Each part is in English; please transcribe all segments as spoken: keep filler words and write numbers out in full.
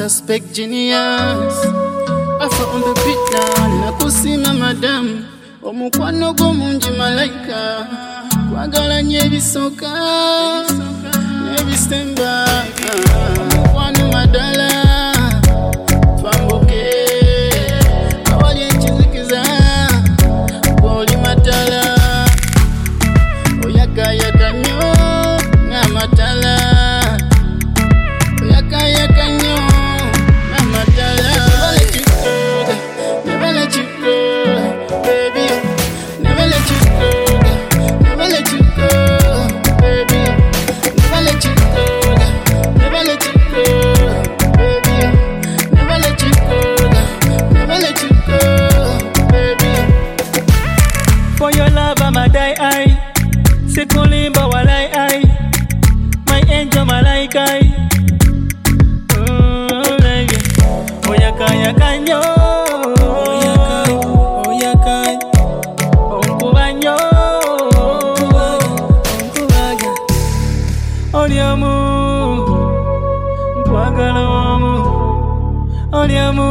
suspect genius. Afa on the beat down, nakusima madam. Omukwano gwomungi malaika. Kwagala nnyo ebisoka, n'ebisemba. Omukwano madala, twambuke. Awali enkizikiza, gw'oli matala. Oyagayaka nnyo ng'amatala. Oyagayaka nnyo ng'amatala. Never let you go, baby. Never let you go, never let you go, baby. Never let you go, never let you go, baby. Never let you go, never let you go, baby. For your love I'ma die, I. Sikulimba walai, I. My angel malaika, I. Oh, baby. Oyaka yaka nyo. Oliamu, kwagala wamu, oliamu.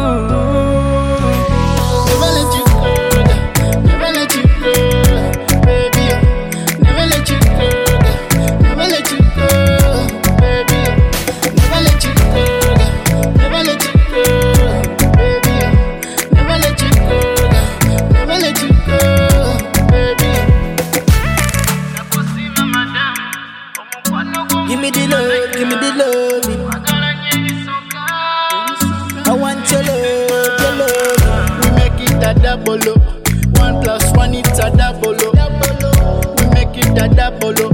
Never let you go, never let you go, baby. Never let you go, never let you go, baby. Never let you go, never let you go, baby. Never let you go, never let you go, baby. Nakusima madam. Give me the love, give me the love. I want your love, your love. We make it a double. One plus one, it's a double. We make it a double.